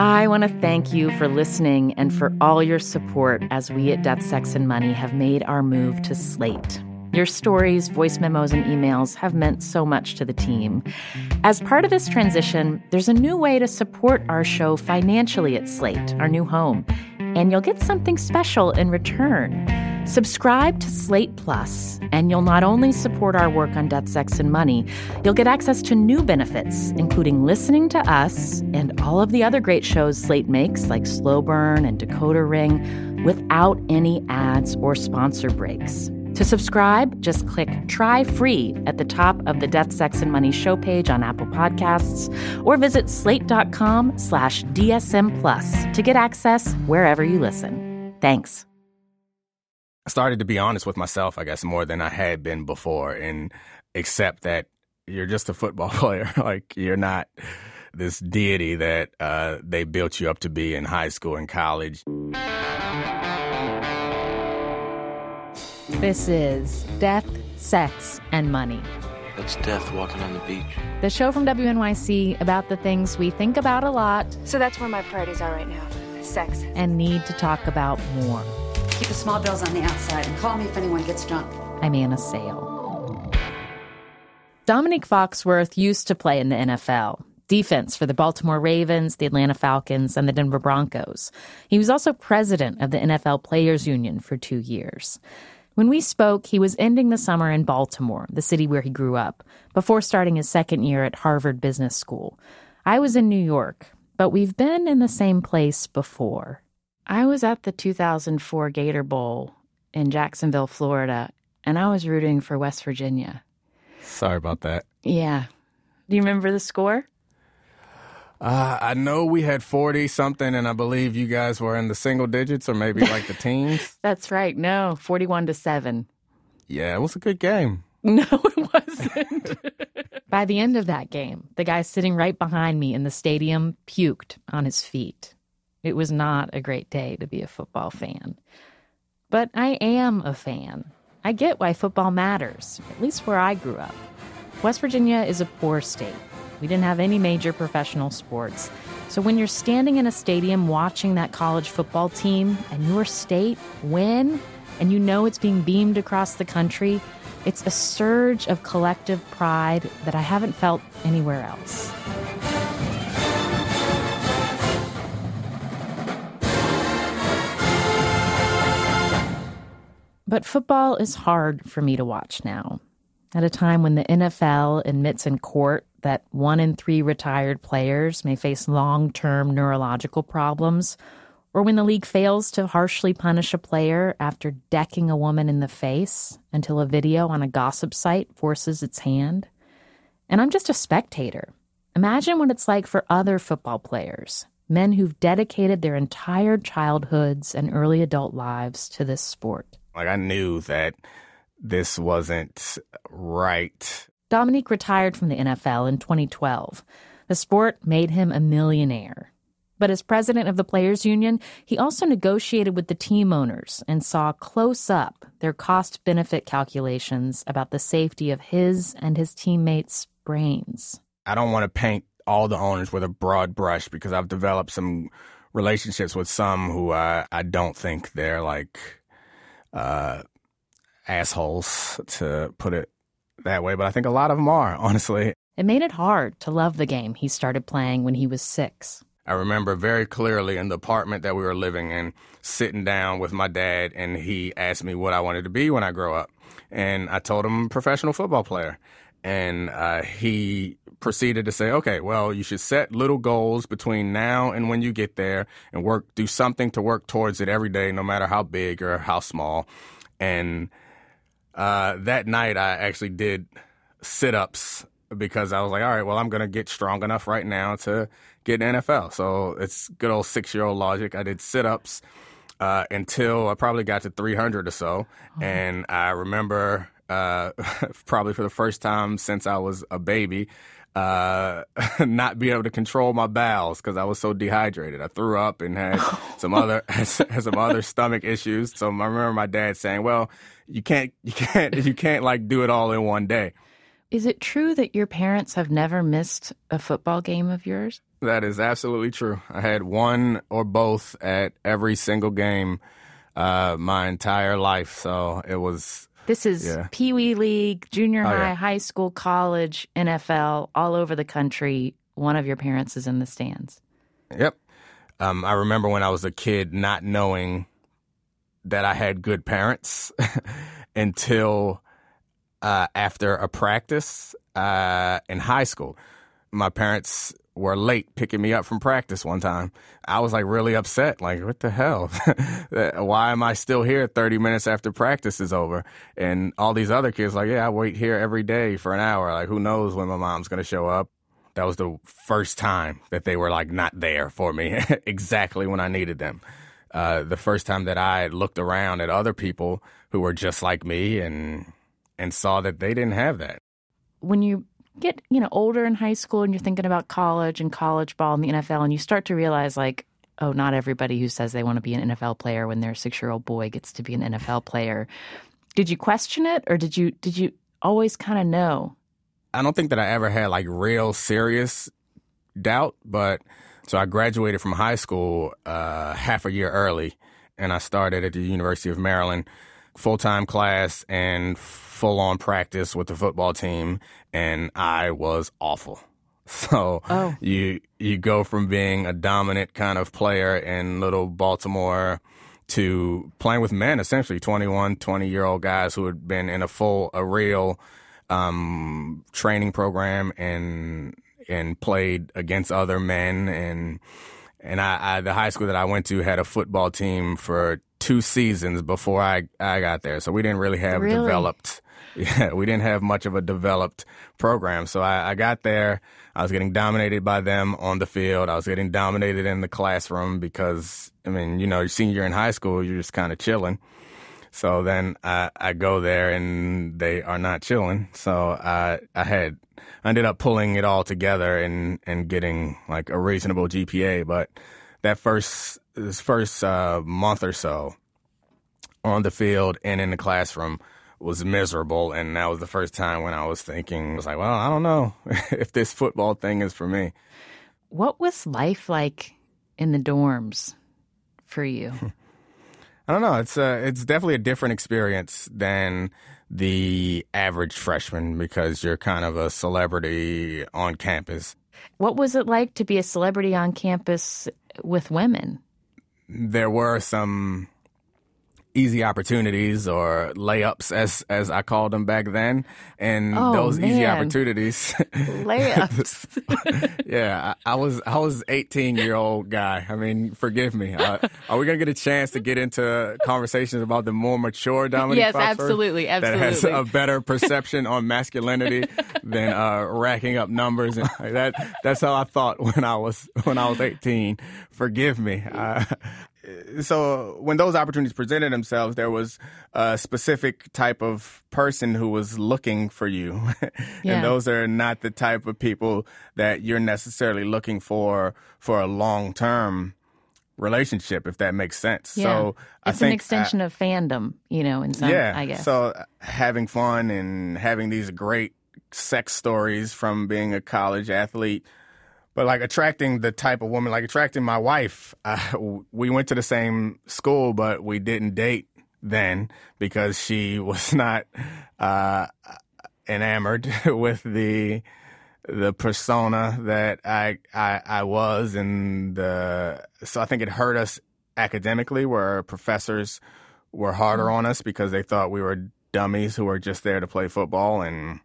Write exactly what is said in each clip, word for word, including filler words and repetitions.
I want to thank you for listening and for all your support as we at Death, Sex, and Money have made our move to Slate. Your stories, voice memos, and emails have meant so much to the team. As part of this transition, there's a new way to support our show financially at Slate, our new home, and you'll get something special in return. Subscribe to Slate Plus, and you'll not only support our work on Death, Sex, and Money, you'll get access to new benefits, including listening to us and all of the other great shows Slate makes, like Slow Burn and Decoder Ring, without any ads or sponsor breaks. To subscribe, just click Try Free at the top of the Death, Sex, and Money show page on Apple Podcasts, or visit slate.com slash DSM Plus to get access wherever you listen. Thanks. I started to be honest with myself, I guess, more than I had been before, and accept that you're just a football player. Like, you're not this deity that uh, they built you up to be in high school and college. This is Death, Sex, and Money. That's death walking on the beach. The show from W N Y C about the things we think about a lot. So that's where my priorities are right now. Sex. And need to talk about more. Keep the small bills on the outside and call me if anyone gets drunk. I'm Anna Sale. Dominique Foxworth used to play in the N F L. Defense for the Baltimore Ravens, the Atlanta Falcons, and the Denver Broncos. He was also president of the N F L Players Union for two years. When we spoke, he was ending the summer in Baltimore, the city where he grew up, before starting his second year at Harvard Business School. I was in New York, but we've been in the same place before. I was at the two thousand four Gator Bowl in Jacksonville, Florida, and I was rooting for West Virginia. Sorry about that. Yeah. Do you remember the score? Uh, I know we had forty-something, and I believe you guys were in the single digits or maybe like the teens. That's right. No, forty-one to seven. Yeah, it was a good game. No, it wasn't. By the end of that game, the guy sitting right behind me in the stadium puked on his feet. It was not a great day to be a football fan. But I am a fan. I get why football matters, at least where I grew up. West Virginia is a poor state. We didn't have any major professional sports. So when you're standing in a stadium watching that college football team and your state win, and you know it's being beamed across the country, it's a surge of collective pride that I haven't felt anywhere else. But football is hard for me to watch now. At a time when the N F L admits in court that one in three retired players may face long-term neurological problems, or when the league fails to harshly punish a player after decking a woman in the face until a video on a gossip site forces its hand. And I'm just a spectator. Imagine what it's like for other football players, men who've dedicated their entire childhoods and early adult lives to this sport. Like, I knew that this wasn't right. Dominique retired from the N F L in twenty twelve. The sport made him a millionaire. But as president of the Players Union, he also negotiated with the team owners and saw close up their cost-benefit calculations about the safety of his and his teammates' brains. I don't want to paint all the owners with a broad brush because I've developed some relationships with some who I, I don't think they're like uh, assholes, to put it that way. But I think a lot of them are, honestly. It made it hard to love the game he started playing when he was six. I remember very clearly in the apartment that we were living in, sitting down with my dad, and he asked me what I wanted to be when I grow up. And I told him professional football player. And uh, he proceeded to say, okay, well, you should set little goals between now and when you get there and work, do something to work towards it every day, no matter how big or how small. And uh, that night I actually did sit-ups because I was like, all right, well, I'm going to get strong enough right now to get in the N F L. So it's good old six-year-old logic. I did sit-ups uh, until I probably got to three hundred or so. Oh. And I remember uh, probably for the first time since I was a baby, uh, not being able to control my bowels because I was so dehydrated. I threw up and had some other had some other stomach issues. So I remember my dad saying, well, you can't, you can't, you can't like do it all in one day. Is it true that your parents have never missed a football game of yours? That is absolutely true. I had one or both at every single game uh, my entire life. So it was... This is yeah. Pee Wee League, junior Oh, high, yeah. high school, college, N F L, all over the country. One of your parents is in the stands. Yep. Um, I remember when I was a kid not knowing that I had good parents until uh, after a practice uh, in high school. My parents were late picking me up from practice one time. I was like really upset. Like, what the hell? Why am I still here thirty minutes after practice is over? And all these other kids like, yeah, I wait here every day for an hour. Like, who knows when my mom's going to show up? That was the first time that they were like not there for me exactly when I needed them. Uh, the first time that I looked around at other people who were just like me and and saw that they didn't have that. When you get, you know, older in high school and you're thinking about college and college ball and the N F L, and you start to realize, like, oh, not everybody who says they want to be an N F L player when they're a six-year-old boy gets to be an N F L player. Did you question it, or did you did you always kind of know? I don't think that I ever had like real serious doubt, but so I graduated from high school uh, half a year early, and I started at the University of Maryland, full-time class and full-on practice with the football team, and I was awful. So oh. you you go from being a dominant kind of player in little Baltimore to playing with men, essentially twenty-one, twenty-year-old guys who had been in a full, a real um, training program and and played against other men. And and I, I the high school that I went to had a football team for two seasons before I, I got there. So we didn't really have really? developed. Yeah, we didn't have much of a developed program. So I, I got there. I was getting dominated by them on the field. I was getting dominated in the classroom because, I mean, you know, your senior year in high school, you're just kind of chilling. So then I, I go there and they are not chilling. So I I had I ended up pulling it all together and, and getting like a reasonable G P A. But that first this first uh, month or so on the field and in the classroom was miserable. And that was the first time when I was thinking, I was like, well, I don't know if this football thing is for me. What was life like in the dorms for you? I don't know. It's uh, it's definitely a different experience than the average freshman because you're kind of a celebrity on campus. What was it like to be a celebrity on campus with women? There were some easy opportunities or layups, as as I called them back then. And oh, those man. easy opportunities. Layups. yeah, I, I was I was eighteen year old guy. I mean, forgive me. Uh, are we gonna get a chance to get into conversations about the more mature Dominique Yes, Foxworth absolutely, absolutely. That has a better perception on masculinity than uh, racking up numbers and like that. That's how I thought when I was when I was eighteen. Forgive me. Uh, So when those opportunities presented themselves, there was a specific type of person who was looking for you. Yeah. And those are not the type of people that you're necessarily looking for for a long-term relationship, if that makes sense. Yeah. So I it's think an extension I, of fandom, you know, in some, yeah, I guess. So having fun and having these great sex stories from being a college athlete. But, like, attracting the type of woman, like attracting my wife, uh, we went to the same school, but we didn't date then because she was not uh, enamored with the the persona that I, I I was. And the, so I think it hurt us academically where professors were harder on us because they thought we were dummies who were just there to play football. And,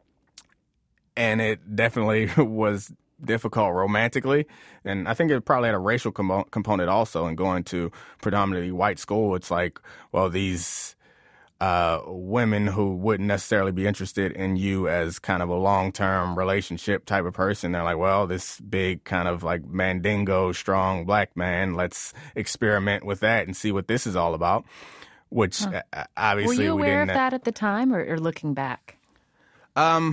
and it definitely was difficult romantically, and I think it probably had a racial com- component also. In going to predominantly white school, it's like, well, these uh, women who wouldn't necessarily be interested in you as kind of a long-term relationship type of person, they're like, well, this big kind of like mandingo, strong black man, let's experiment with that and see what this is all about. Which huh. uh, obviously were you we aware didn't. of that at the time, or, or looking back? Um.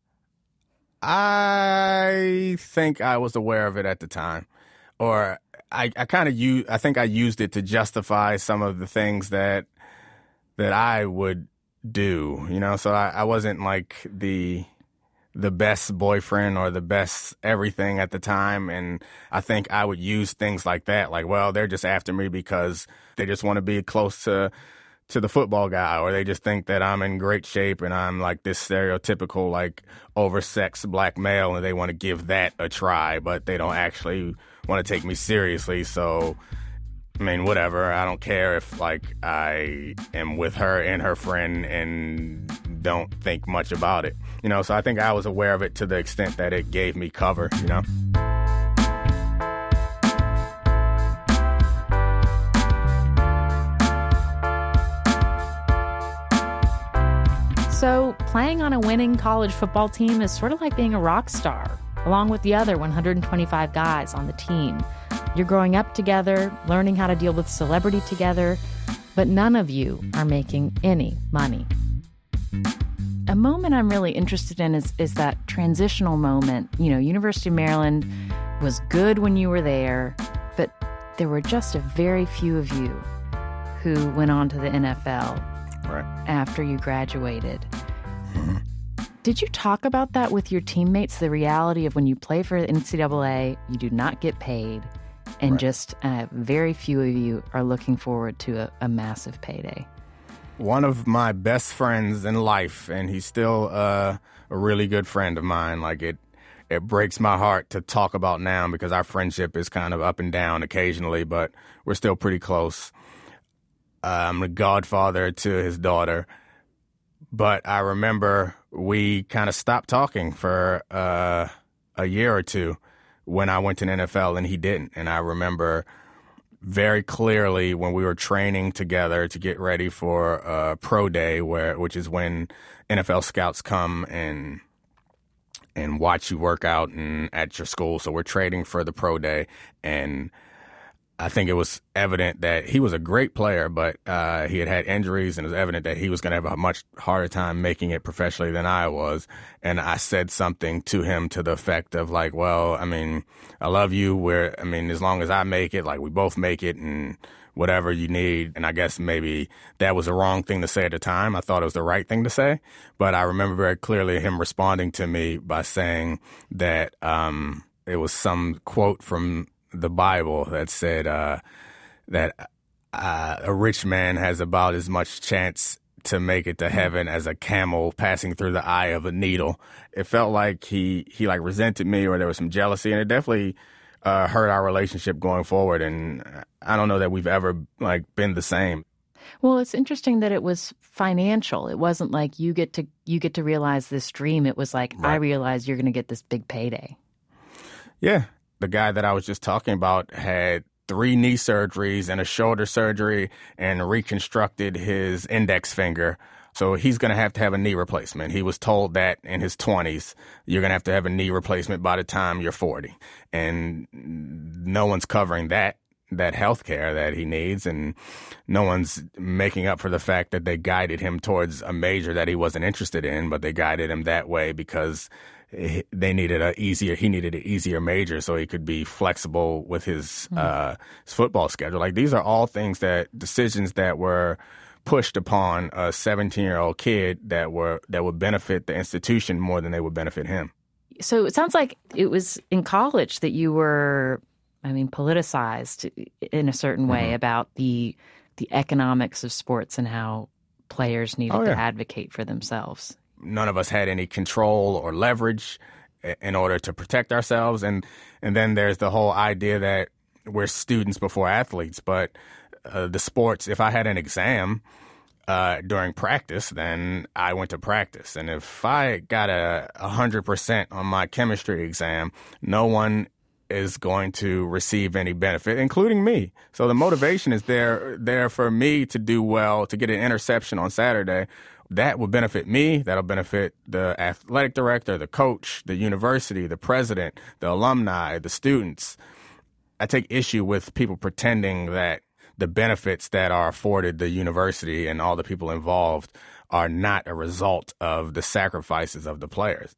I think I was aware of it at the time, or I, I kind of use. I think I used it to justify some of the things that that I would do. You know, so I, I wasn't like the the best boyfriend or the best everything at the time. And I think I would use things like that, like, well, they're just after me because they just want to be close to to the football guy, or they just think that I'm in great shape and I'm like this stereotypical, like, oversexed black male, and they want to give that a try, but they don't actually want to take me seriously. So, I mean, whatever. I don't care if, like, I am with her and her friend and don't think much about it. You know, so I think I was aware of it to the extent that it gave me cover, you know? So playing on a winning college football team is sort of like being a rock star, along with the other one hundred twenty-five guys on the team. You're growing up together, learning how to deal with celebrity together, but none of you are making any money. A moment I'm really interested in is, is that transitional moment. You know, University of Maryland was good when you were there, but there were just a very few of you who went on to the N F L. Right. After you graduated. Mm-hmm. Did you talk about that with your teammates, the reality of when you play for the N C double A, you do not get paid, and right. just uh, very few of you are looking forward to a, a massive payday? One of my best friends in life, and he's still uh, a really good friend of mine. Like, it, it breaks my heart to talk about now because our friendship is kind of up and down occasionally, but we're still pretty close. Uh, I'm the godfather to his daughter, but I remember we kind of stopped talking for uh, a year or two when I went to the N F L and he didn't. And I remember very clearly when we were training together to get ready for uh, Pro Day, where which is when N F L scouts come and and watch you work out and at your school. So we're training for the Pro Day, and I think it was evident that he was a great player, but uh, he had had injuries, and it was evident that he was going to have a much harder time making it professionally than I was. And I said something to him to the effect of, like, well, I mean, I love you. We're, I mean, as long as I make it, like, we both make it, and whatever you need. And I guess maybe that was the wrong thing to say at the time. I thought it was the right thing to say. But I remember very clearly him responding to me by saying that um, it was some quote from the Bible that said uh, that uh, a rich man has about as much chance to make it to heaven as a camel passing through the eye of a needle. It felt like he, he like resented me, or there was some jealousy, and it definitely uh, hurt our relationship going forward. And I don't know that we've ever like been the same. Well, it's interesting that it was financial. It wasn't like you get to you get to realize this dream. It was like, right. I realize you're going to get this big payday. Yeah. The guy that I was just talking about had three knee surgeries and a shoulder surgery and reconstructed his index finger. So he's going to have to have a knee replacement. He was told that in his twenties, you're going to have to have a knee replacement by the time you're forty. And no one's covering that, that health care that he needs. And no one's making up for the fact that they guided him towards a major that he wasn't interested in, but they guided him that way because they needed a easier, he needed an easier major so he could be flexible with his, mm. uh, his football schedule. Like, these are all things that, decisions that were pushed upon a seventeen-year-old kid that were, that would benefit the institution more than they would benefit him. So it sounds like it was in college that you were, I mean, politicized in a certain way mm-hmm. about the, the economics of sports and how players needed oh, yeah. to advocate for themselves. None of us had any control or leverage in order to protect ourselves. And and then there's the whole idea that we're students before athletes. But uh, the sports, if I had an exam uh, during practice, then I went to practice. And if I got a one hundred percent on my chemistry exam, no one is going to receive any benefit, including me. So the motivation is there, there for me to do well, to get an interception on Saturday. That will benefit me. That'll benefit the athletic director, the coach, the university, the president, the alumni, the students. I take issue with people pretending that the benefits that are afforded the university and all the people involved are not a result of the sacrifices of the players.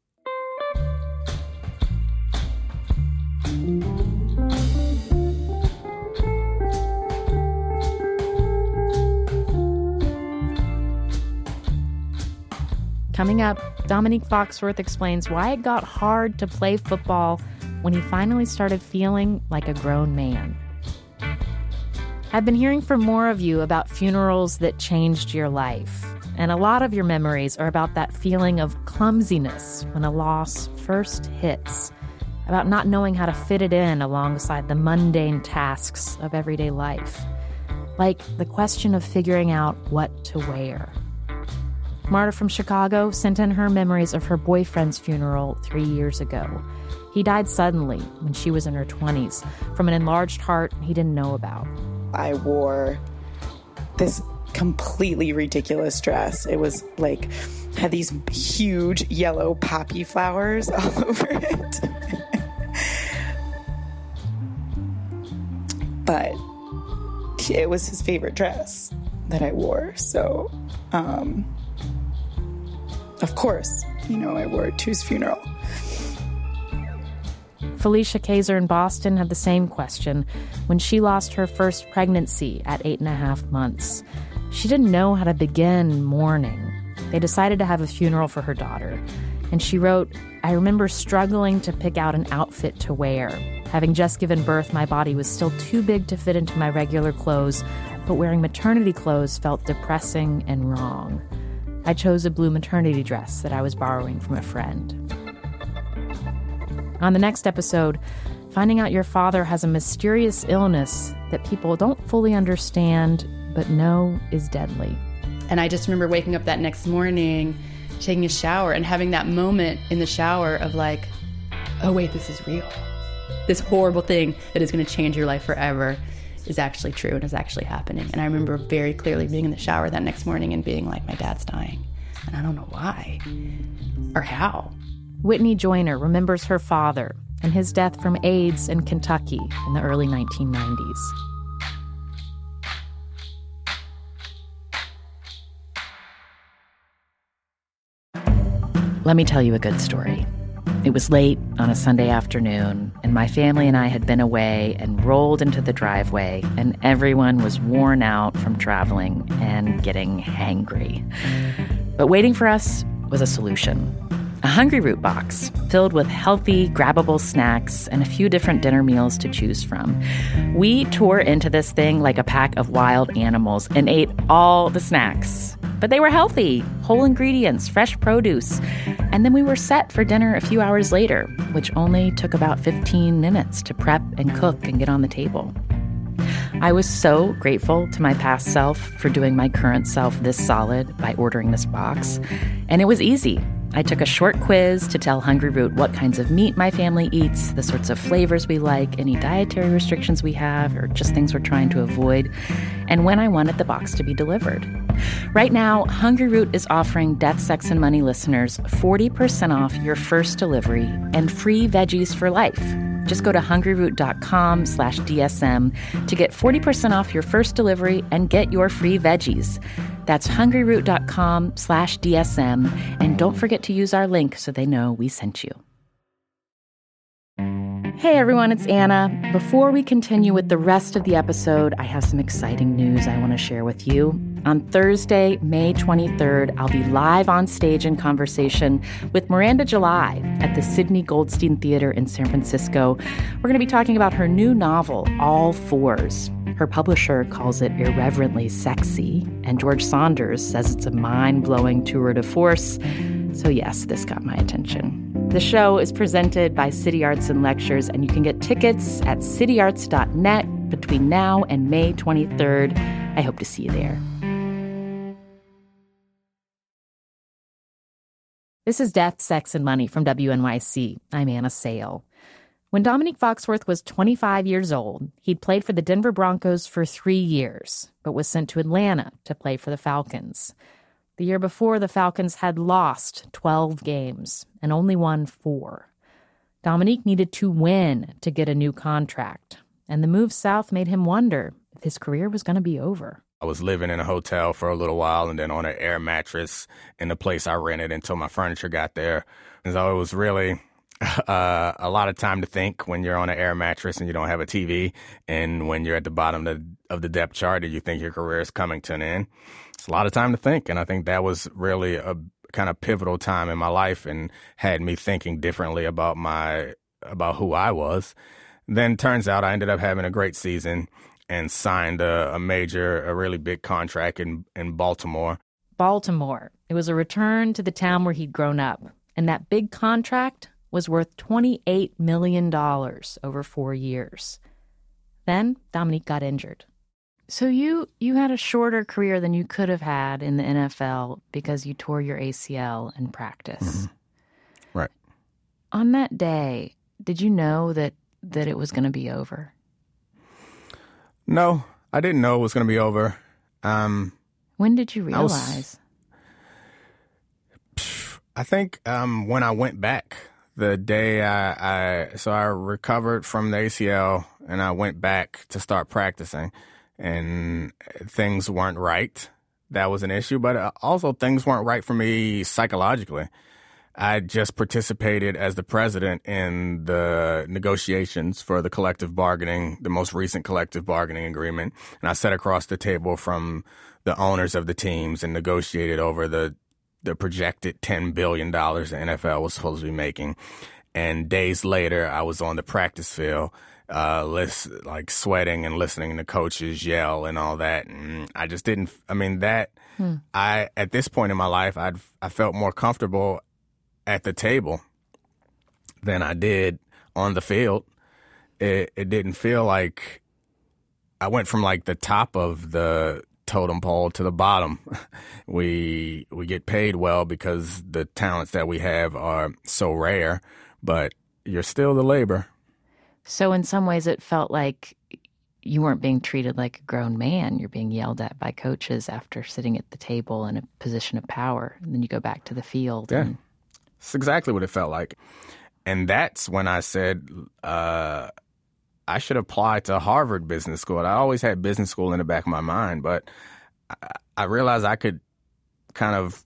Coming up, Dominique Foxworth explains why it got hard to play football when he finally started feeling like a grown man. I've been hearing from more of you about funerals that changed your life. And a lot of your memories are about that feeling of clumsiness when a loss first hits, about not knowing how to fit it in alongside the mundane tasks of everyday life, like the question of figuring out what to wear. Marta from Chicago sent in her memories of her boyfriend's funeral three years ago. He died suddenly when she was in her twenties from an enlarged heart he didn't know about. I wore this completely ridiculous dress. It was like, had these huge yellow poppy flowers all over it. But it was his favorite dress that I wore. So, um, of course, you know, I wore it to his funeral. Felicia Kaiser in Boston had the same question when she lost her first pregnancy at eight and a half months. She didn't know how to begin mourning. They decided to have a funeral for her daughter. And she wrote, "I remember struggling to pick out an outfit to wear. Having just given birth, my body was still too big to fit into my regular clothes, but wearing maternity clothes felt depressing and wrong. I chose a blue maternity dress that I was borrowing from a friend." On the next episode, finding out your father has a mysterious illness that people don't fully understand but know is deadly. And I just remember waking up that next morning, taking a shower, and having that moment in the shower of like, oh wait, this is real. This horrible thing that is going to change your life forever is actually true and is actually happening. And I remember very clearly being in the shower that next morning and being like, my dad's dying. And I don't know why or how. Whitney Joyner remembers her father and his death from AIDS in Kentucky in the early nineteen nineties. Let me tell you a good story. It was late on a Sunday afternoon, and my family and I had been away and rolled into the driveway, and everyone was worn out from traveling and getting hangry. But waiting for us was a solution. A Hungryroot box filled with healthy, grabbable snacks and a few different dinner meals to choose from. We tore into this thing like a pack of wild animals and ate all the snacks. But they were healthy, whole ingredients, fresh produce. And then we were set for dinner a few hours later, which only took about fifteen minutes to prep and cook and get on the table. I was so grateful to my past self for doing my current self this solid by ordering this box. And it was easy. I took a short quiz to tell Hungryroot what kinds of meat my family eats, the sorts of flavors we like, any dietary restrictions we have, or just things we're trying to avoid, and when I wanted the box to be delivered. Right now, Hungryroot is offering Death, Sex, and Money listeners forty percent off your first delivery and free veggies for life. Just go to hungryroot.com slash DSM to get forty percent off your first delivery and get your free veggies. That's hungryroot.com slash DSM. And don't forget to use our link so they know we sent you. Hey everyone, it's Anna. Before we continue with the rest of the episode, I have some exciting news I want to share with you. On Thursday, May twenty-third, I'll be live on stage in conversation with Miranda July at the Sidney Goldstein Theater in San Francisco. We're going to be talking about her new novel, All Fours. Her publisher calls it irreverently sexy, and George Saunders says it's a mind-blowing tour de force. So yes, this got my attention. The show is presented by City Arts and Lectures, and you can get tickets at city arts dot net between now and May twenty-third. I hope to see you there. This is Death, Sex, and Money from W N Y C. I'm Anna Sale. When Dominique Foxworth was twenty-five years old, he'd played for the Denver Broncos for three years, but was sent to Atlanta to play for the Falcons. The year before, the Falcons had lost twelve games and only won four. Dominique needed to win to get a new contract, and the move south made him wonder if his career was going to be over. I was living in a hotel for a little while and then on an air mattress in the place I rented until my furniture got there. And so it was really uh, a lot of time to think when you're on an air mattress and you don't have a T V, and when you're at the bottom of the, of the depth chart and you think your career is coming to an end. It's a lot of time to think, and I think that was really a, kind of pivotal time in my life and had me thinking differently about my about who I was. Then turns out I ended up having a great season and signed a, a major, a really big contract in, in Baltimore. Baltimore. It was a return to the town where he'd grown up. And that big contract was worth twenty-eight million dollars over four years. Then Dominique got injured. So you you had a shorter career than you could have had in the N F L because you tore your A C L in practice. Mm-hmm. Right. On that day, did you know that, that it was going to be over? No, I didn't know it was going to be over. Um, when did you realize? I, was, I think um, when I went back, the day I, I, so I recovered from the A C L and I went back to start practicing and things weren't right. That was an issue, but also things weren't right for me psychologically. I just participated as the president in the negotiations for the collective bargaining, the most recent collective bargaining agreement. And I sat across the table from the owners of the teams and negotiated over the the projected ten billion dollars the N F L was supposed to be making. And days later, I was on the practice field, uh, list, like sweating and listening to coaches yell and all that. And I just didn't, I mean, that, hmm. I, at this point in my life, I'd, I felt more comfortable at the table than I did on the field. It, it didn't feel like I went from like the top of the totem pole to the bottom. We we get paid well because the talents that we have are so rare, but you're still the labor. So in some ways it felt like you weren't being treated like a grown man. You're being yelled at by coaches after sitting at the table in a position of power. And then you go back to the field. Yeah, and... It's exactly what it felt like. And that's when I said, uh, I should apply to Harvard Business School. I always had business school in the back of my mind, but I, I realized I could kind of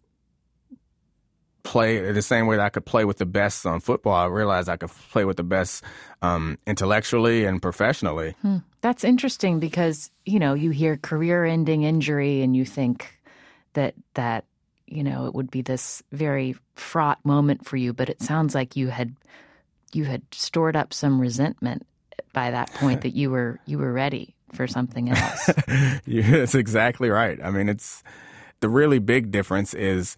play the same way that I could play with the best on football. I realized I could play with the best um, intellectually and professionally. Hmm. That's interesting because, you know, you hear career-ending injury and you think that that, you know, it would be this very fraught moment for you, but it sounds like you had you had stored up some resentment by that point that you were you were ready for something else. Yeah, that's exactly right. I mean, it's the really big difference is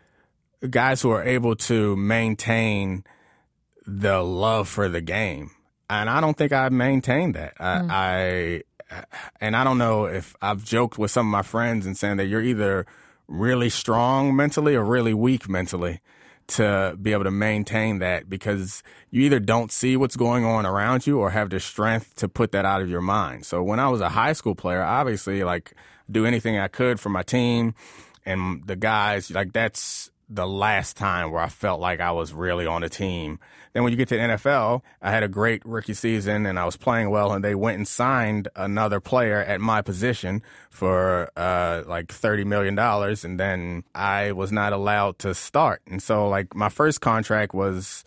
guys who are able to maintain the love for the game. And I don't think I maintained that. I, mm. I and I don't know if I've joked with some of my friends and saying that you're either really strong mentally or really weak mentally to be able to maintain that, because you either don't see what's going on around you or have the strength to put that out of your mind. So when I was a high school player, obviously, like, do anything I could for my team and the guys, like, that's the last time where I felt like I was really on a team. Then when you get to the N F L, I had a great rookie season and I was playing well, and they went and signed another player at my position for uh, like thirty million dollars, and then I was not allowed to start. And so, like, my first contract was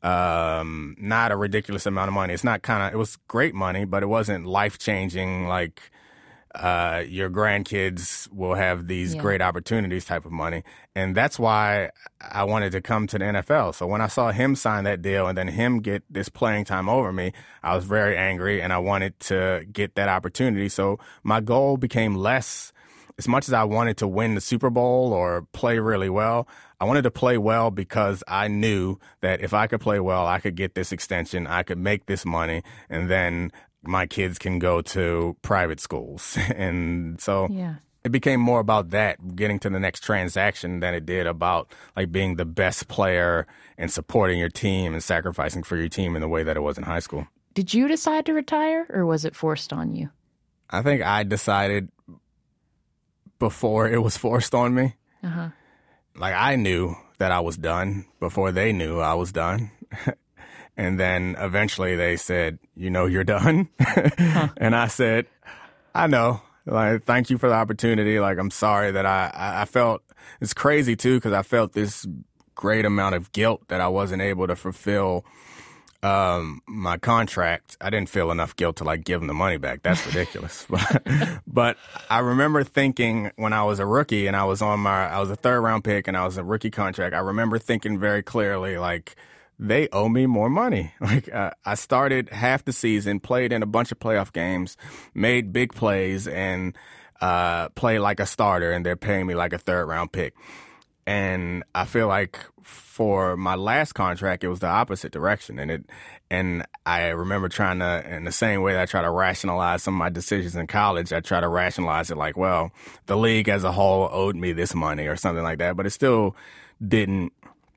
um, not a ridiculous amount of money. It's not kind of, it was great money, but it wasn't life-changing, like, Uh, your grandkids will have these yeah. great opportunities type of money. And that's why I wanted to come to the N F L. So when I saw him sign that deal and then him get this playing time over me, I was very angry and I wanted to get that opportunity. So my goal became less, as much as I wanted to win the Super Bowl or play really well, I wanted to play well because I knew that if I could play well, I could get this extension, I could make this money, and then my kids can go to private schools. And so yeah. it became more about that, getting to the next transaction, than it did about like being the best player and supporting your team and sacrificing for your team in the way that it was in high school. Did you decide to retire, or was it forced on you? I think I decided before it was forced on me. Uh-huh. Like, I knew that I was done before they knew I was done. And then eventually they said, you know, you're done. Huh. And I said, I know. Like, thank you for the opportunity. Like, I'm sorry that I, I felt, it's crazy too, because I felt this great amount of guilt that I wasn't able to fulfill um, my contract, I didn't feel enough guilt to like give them the money back. That's ridiculous. but, but I remember thinking when I was a rookie and I was on my, I was a third round pick and I was a rookie contract. I remember thinking very clearly, like, they owe me more money. Like, uh, I started half the season, played in a bunch of playoff games, made big plays, and uh, played like a starter, and they're paying me like a third round pick. And I feel like for my last contract, it was the opposite direction. And it, and I remember trying to, in the same way that I try to rationalize some of my decisions in college, I try to rationalize it like, well, the league as a whole owed me this money or something like that. But it still didn't,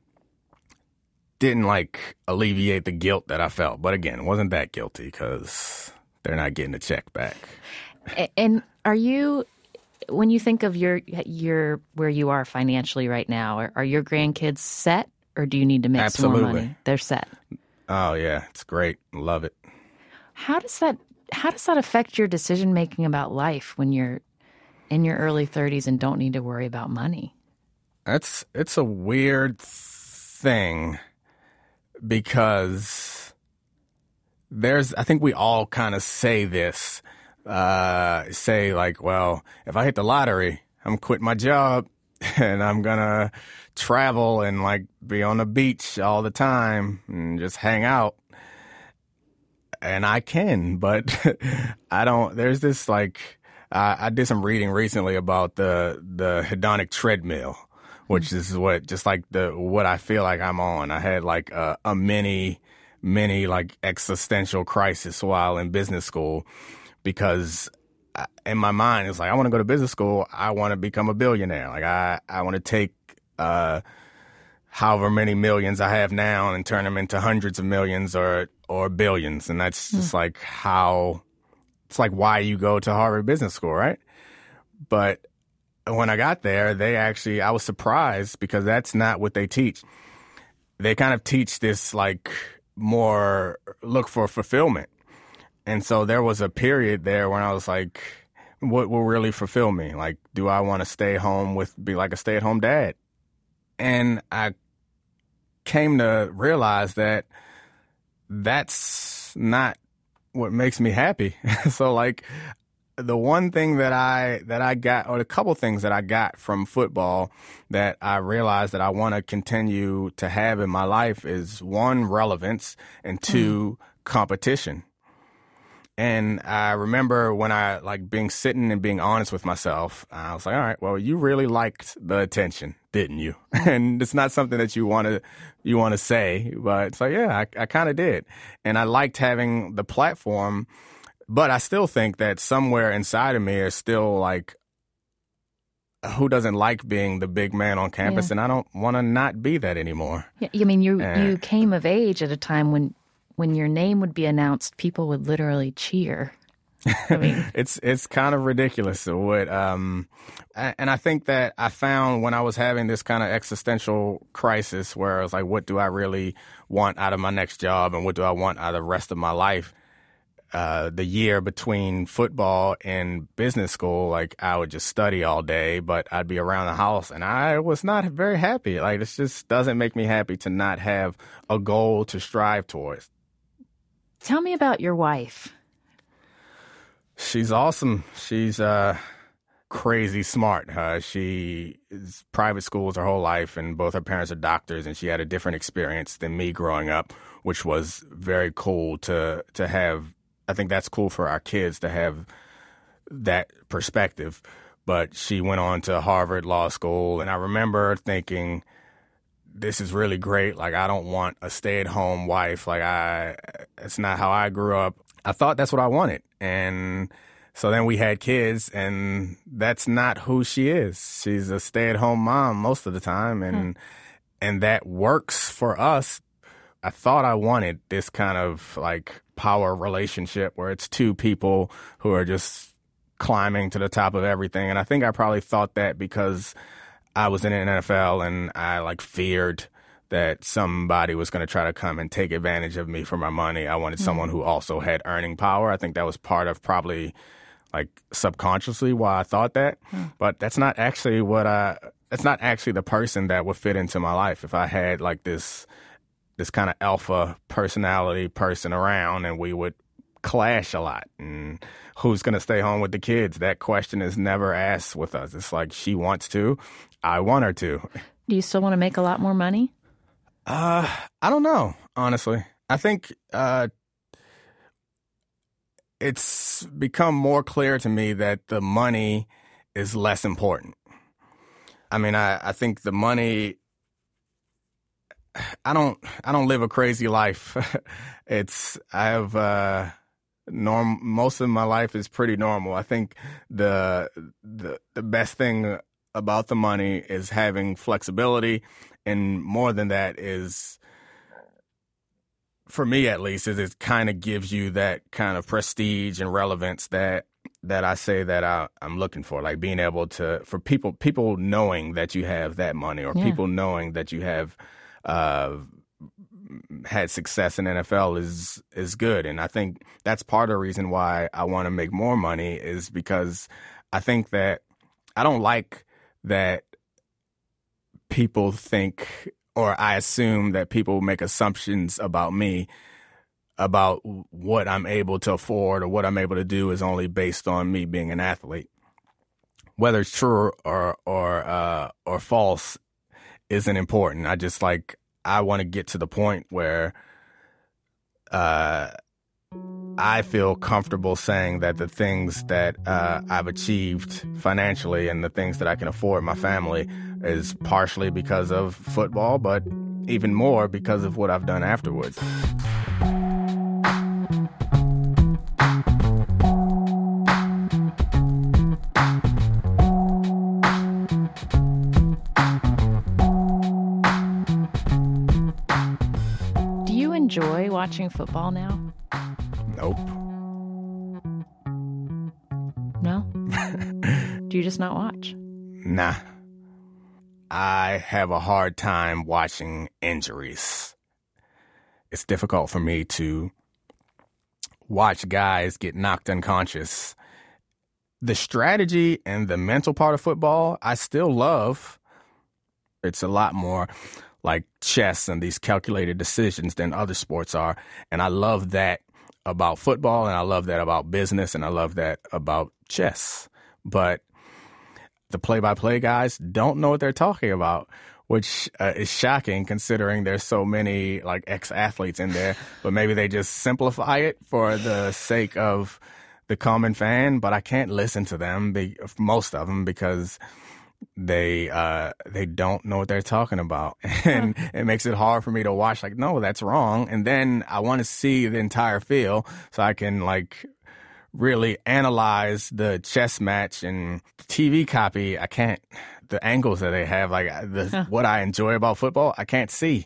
didn't like alleviate the guilt that I felt. But again, it wasn't that guilty because they're not getting the check back. And are you, when you think of your your where you are financially right now, are, are your grandkids set, or do you need to make Absolutely. some more money? They're set. Oh yeah, it's great. Love it. How does that how does that affect your decision making about life when you're in your early thirties and don't need to worry about money? That's it's a weird thing because there's I think we all kind of say this. Uh, say like, well, if I hit the lottery, I'm quitting my job and I'm gonna travel and like be on the beach all the time and just hang out. And I can, but I don't. There's this like, uh, I did some reading recently about the the hedonic treadmill, which is what just like the what I feel like I'm on. I had like a, a mini mini like existential crisis while in business school. Because in my mind, it's like, I want to go to business school. I want to become a billionaire. Like, I, I want to take uh, however many millions I have now and turn them into hundreds of millions or or billions. And that's just mm. like how, it's like why you go to Harvard Business School, right? But when I got there, they actually, I was surprised because that's not what they teach. They kind of teach this, like, more look for fulfillment. And so there was a period there when I was like, what will really fulfill me? Like, do I want to stay home with, be like a stay-at-home dad? And I came to realize that that's not what makes me happy. So, like, the one thing that I that I got, or a couple things that I got from football that I realized that I want to continue to have in my life is, one, relevance, and two, mm. competition. And I remember when I, like, being sitting and being honest with myself, I was like, all right, well, you really liked the attention, didn't you? And it's not something that you want to you want to say, but it's like, yeah, I, I kind of did. And I liked having the platform, but I still think that somewhere inside of me is still, like, who doesn't like being the big man on campus? Yeah. And I don't want to not be that anymore. Yeah, I mean, you and, you came of age at a time when when your name would be announced, people would literally cheer. I mean, it's it's kind of ridiculous. What, um, and I think that I found when I was having this kind of existential crisis where I was like, what do I really want out of my next job and what do I want out of the rest of my life? Uh, the year between football and business school, like, I would just study all day, but I'd be around the house and I was not very happy. Like, it just doesn't make me happy to not have a goal to strive towards. Tell me about your wife. She's awesome. She's uh, crazy smart. Uh, she is private schools her whole life, and both her parents are doctors, and she had a different experience than me growing up, which was very cool to to have. I think that's cool for our kids to have that perspective. But she went on to Harvard Law School, and I remember thinking, this is really great. Like, I don't want a stay-at-home wife. Like, I, it's not how I grew up. I thought that's what I wanted. And so then we had kids, and that's not who she is. She's a stay-at-home mom most of the time, and hmm. and that works for us. I thought I wanted this kind of, like, power relationship where it's two people who are just climbing to the top of everything. And I think I probably thought that because I was in the N F L and I, like, feared that somebody was going to try to come and take advantage of me for my money. I wanted mm-hmm. someone who also had earning power. I think that was part of probably, like, subconsciously why I thought that. Mm. But that's not actually what I, that's not actually the person that would fit into my life. If I had, like, this this kind of alpha personality person around, and we would clash a lot. And who's going to stay home with the kids? That question is never asked with us. It's like, she wants to, I want her to. Do you still want to make a lot more money? Uh, I don't know, honestly. I think uh, it's become more clear to me that the money is less important. I mean, I, I think the money, I don't I don't live a crazy life. It's, I have, uh, norm, most of my life is pretty normal. I think the, the, the best thing about the money is having flexibility, and more than that is, for me at least, is it kind of gives you that kind of prestige and relevance that that I say that I, I'm looking for, like being able to, for people people knowing that you have that money, or yeah. people knowing that you have uh, had success in N F L is is good. And I think that's part of the reason why I want to make more money, is because I think that I don't like that people think, or I assume that people make assumptions about me, about what I'm able to afford or what I'm able to do is only based on me being an athlete. Whether it's true or or uh, or false isn't important. I just like, I want to get to the point where uh, I feel comfortable saying that the things that uh, I've achieved financially and the things that I can afford my family is partially because of football, but even more because of what I've done afterwards. Do you enjoy watching football now? Nope. No? Do you just not watch? Nah. I have a hard time watching injuries. It's difficult for me to watch guys get knocked unconscious. The strategy and the mental part of football, I still love. It's a lot more like chess and these calculated decisions than other sports are. And I love that about football, and I love that about business, and I love that about chess. But the play-by-play guys don't know what they're talking about, which uh, is shocking considering there's so many like ex-athletes in there. But maybe they just simplify it for the sake of the common fan. But I can't listen to them, be, most of them, because they uh, they don't know what they're talking about. And it makes it hard for me to watch, like, no, that's wrong. And then I want to see the entire field so I can like really analyze the chess match. And T V copy, I can't, the angles that they have, like the, huh. what I enjoy about football, I can't see.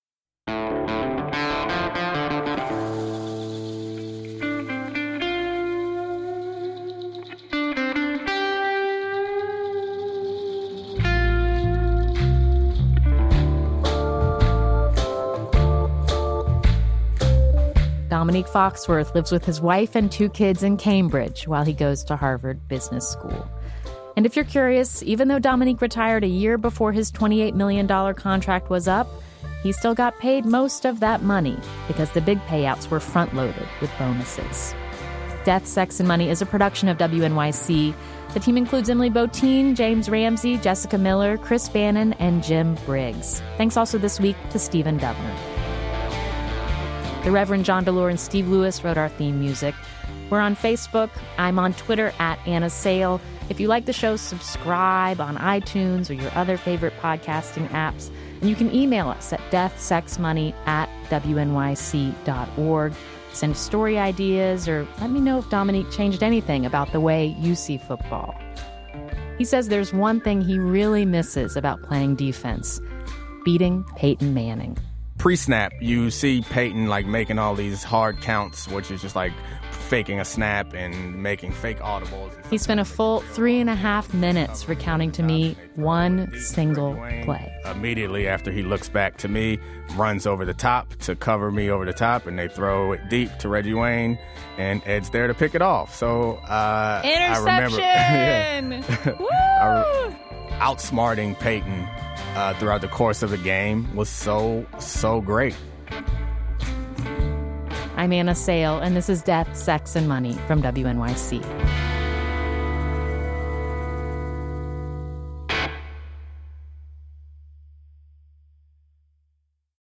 Dominique Foxworth lives with his wife and two kids in Cambridge while he goes to Harvard Business School. And if you're curious, even though Dominique retired a year before his twenty-eight million dollars contract was up, he still got paid most of that money because the big payouts were front-loaded with bonuses. Death, Sex, and Money is a production of W N Y C. The team includes Emily Botein, James Ramsey, Jessica Miller, Chris Bannon, and Jim Briggs. Thanks also this week to Stephen Dubner. The Reverend John DeLore and Steve Lewis wrote our theme music. We're on Facebook. I'm on Twitter at Anna Sale. If you like the show, subscribe on iTunes or your other favorite podcasting apps. And you can email us at deathsexmoney at W N Y C dot org. Send story ideas or let me know if Dominique changed anything about the way you see football. He says there's one thing he really misses about playing defense: beating Peyton Manning. Pre-snap, you see Peyton like making all these hard counts, which is just like faking a snap and making fake audibles. He spent a full three and a half minutes recounting to me one single play. Immediately after he looks back to me, runs over the top to cover me over the top, and they throw it deep to Reggie Wayne, and Ed's there to pick it off. So uh, interception! I remember Woo! I, outsmarting Peyton Uh, throughout the course of the game was so, so great. I'm Anna Sale, and this is Death, Sex, and Money from W N Y C.